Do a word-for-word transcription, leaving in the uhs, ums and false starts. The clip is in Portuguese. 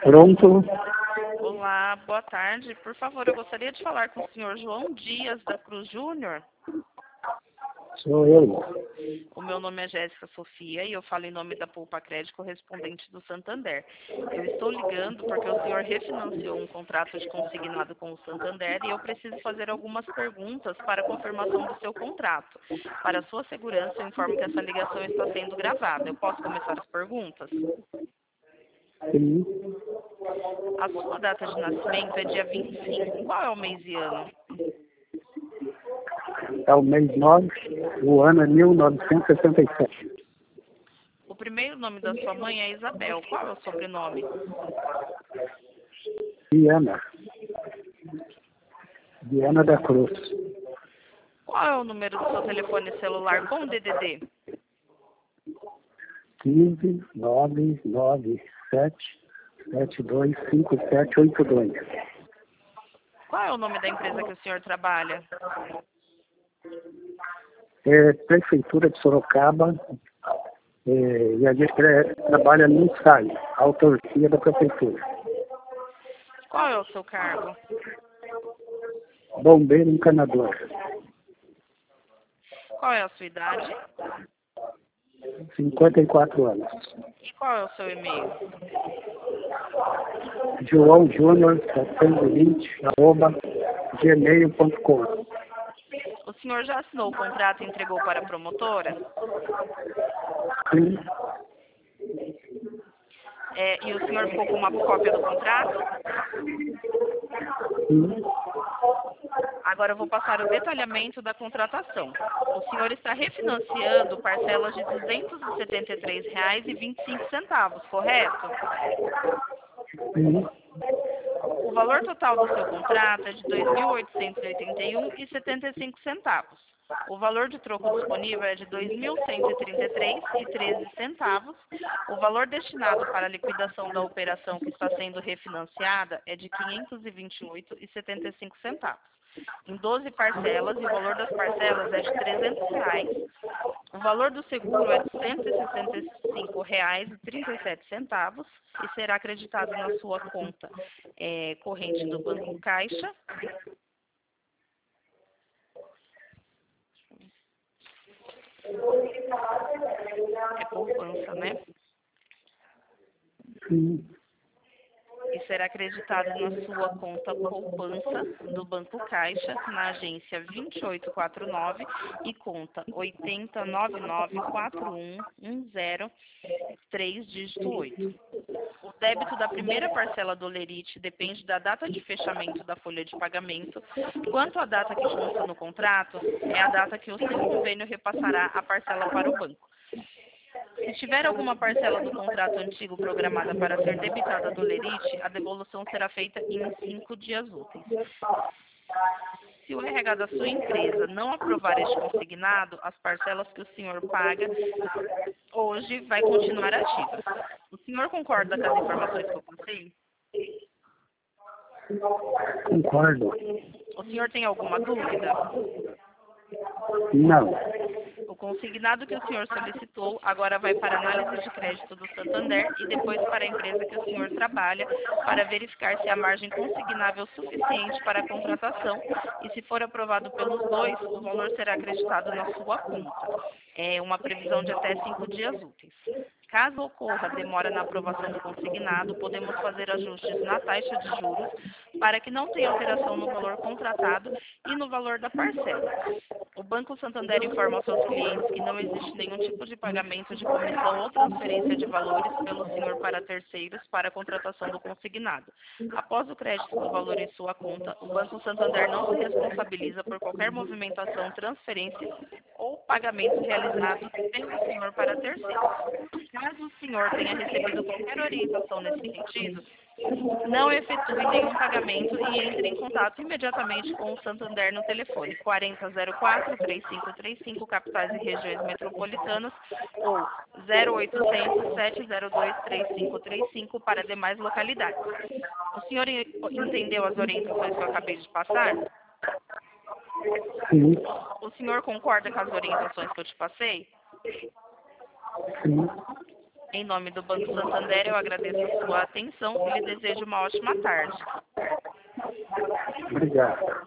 Pronto. Olá, boa tarde. Por favor, eu gostaria de falar com o senhor João Dias da Cruz Júnior. Sou eu. O meu nome é Jéssica Sofia e eu falo em nome da Poupa Crédito correspondente do Santander. Eu estou ligando porque o senhor refinanciou um contrato de consignado com o Santander e eu preciso fazer algumas perguntas para a confirmação do seu contrato. Para sua segurança, eu informo que essa ligação está sendo gravada. Eu posso começar as perguntas? Sim. A sua data de nascimento é dia vinte e cinco. Qual é o mês e ano? É o mês nove, o ano é mil novecentos e sessenta e sete. O primeiro nome da sua mãe é Isabel. Qual é o sobrenome? Diana. Diana da Cruz. Qual é o número do seu telefone celular com D D D? quinze, nove, nove, sete, sete dois cinco sete oito dois. Qual é o nome da empresa que o senhor trabalha? É Prefeitura de Sorocaba, é, e a gente tra- trabalha no S A I, a autarquia da Prefeitura. Qual é o seu cargo? Bombeiro encanador. Qual é a sua idade? cinquenta e quatro anos. E qual é o seu e-mail? João Júnior setecentos e vinte, arroba gmail ponto com. O senhor já assinou o contrato e entregou para a promotora? Sim. É, e o senhor ficou com uma cópia do contrato? Sim. Agora eu vou passar o detalhamento da contratação. O senhor está refinanciando parcelas de duzentos e setenta e três reais e vinte e cinco centavos, correto? Sim. O valor total do seu contrato é de dois mil oitocentos e oitenta e um reais e setenta e cinco centavos. O valor de troco disponível é de dois mil cento e trinta e três reais e treze centavos. O valor destinado para a liquidação da operação que está sendo refinanciada é de quinhentos e vinte e oito reais e setenta e cinco centavos. Em doze parcelas, e o valor das parcelas é de trezentos reais. O valor do seguro é de cento e sessenta e cinco reais e trinta e sete centavos e será acreditado na sua conta é, corrente do Banco Caixa. É poupança, né? Sim. E será acreditado na sua conta poupança do Banco Caixa, na agência vinte e oito quarenta e nove e conta oito zero nove nove quatro um um zero três, dígito oito. O débito da primeira parcela do Lerite depende da data de fechamento da folha de pagamento. Quanto à data que consta no contrato, é a data que o seu convênio repassará a parcela para o banco. Se tiver alguma parcela do contrato antigo programada para ser debitada do Lerite, a devolução será feita em cinco dias úteis. Se o R H da sua empresa não aprovar este consignado, as parcelas que o senhor paga hoje vai continuar ativas. O senhor concorda com as informações que eu passei? Concordo. O senhor tem alguma dúvida? Não. O consignado que o senhor solicitou agora vai para a análise de crédito do Santander e depois para a empresa que o senhor trabalha para verificar se há margem consignável suficiente para a contratação e, se for aprovado pelos dois, o valor será acreditado na sua conta. É uma previsão de até cinco dias úteis. Caso ocorra demora na aprovação do consignado, podemos fazer ajustes na taxa de juros para que não tenha alteração no valor contratado e no valor da parcela. O Banco Santander informa aos seus clientes que não existe nenhum tipo de pagamento de comissão ou transferência de valores pelo senhor para terceiros para a contratação do consignado. Após o crédito do valor em sua conta, o Banco Santander não se responsabiliza por qualquer movimentação, transferência ou pagamento realizado pelo senhor para terceiros. Caso o senhor tenha recebido qualquer orientação nesse sentido, não efetue nenhum pagamento e entre em contato imediatamente com o Santander no telefone quarenta zero quatro, trinta e cinco trinta e cinco, capitais e regiões metropolitanas, ou zero oitocentos, sete zero dois, três cinco três cinco para demais localidades. O senhor entendeu as orientações que eu acabei de passar? Sim. O senhor concorda com as orientações que eu te passei? Sim. Em nome do Banco Santander, eu agradeço a sua atenção e lhe desejo uma ótima tarde. Obrigado.